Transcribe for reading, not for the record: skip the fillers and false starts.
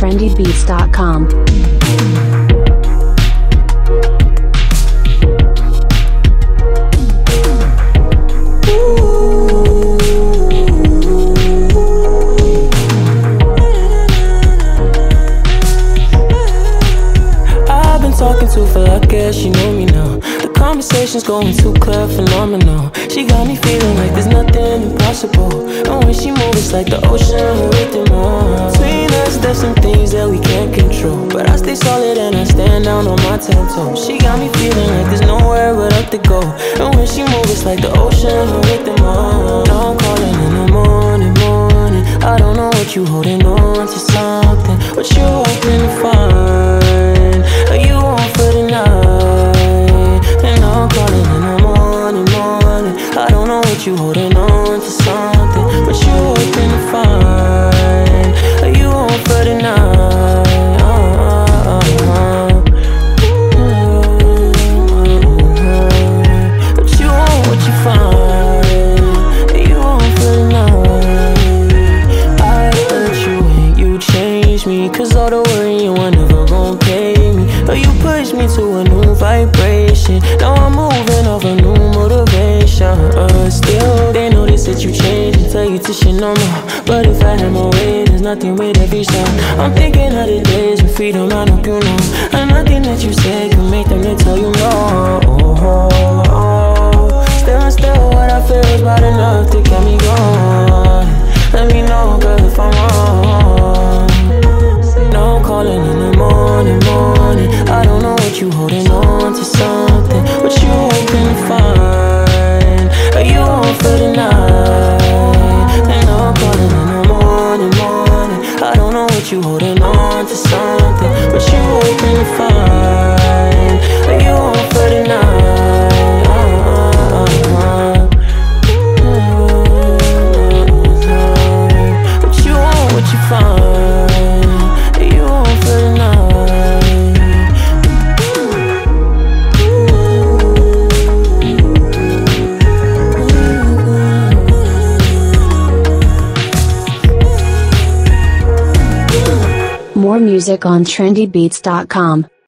trendybeats.com. Talking to for I guess she know me now. The conversation's going too clear, phenomenal. She got me feeling like there's nothing impossible. And when she moves, it's like the ocean, her rhythm. Between us, there's some things that we can't control, but I stay solid and I stand down on my 10 toes. She got me feeling like there's nowhere but up to go. And when she moves, it's like the ocean, her rhythm. Now I'm calling in the morning. I don't know what you holding on to, something. What you hoping to find? Are you on for the night? And I'm calling in the morning. I don't know what you holding on to, something. What you hoping to find? Are you on for the night? What you want, what you find? Are you on for the night? I hurt you and you changed me, 'cause all the worry you were never gon' pay me. Oh, you pushed me to a new vibration. Now I'm moving off a new motivation. Still, they notice that you changed and tell you to shit no more. But if I had my way, there's nothing with every shot. I'm thinking of the days with freedom, I hope you know. And nothing that you said can make them to tell you no. Still, what I feel is about enough to get me going. Let me know, girl, if I'm wrong. Now I'm calling in the morning. I don't know what you holding on to, something. What you hoping to find? Are you on for the night? And now I'm calling in the morning. I don't know what you holding on to, something. What you hoping to find? Are you on for the night? What you want, what you find? Are you on for the night? More music on trendybeats.com.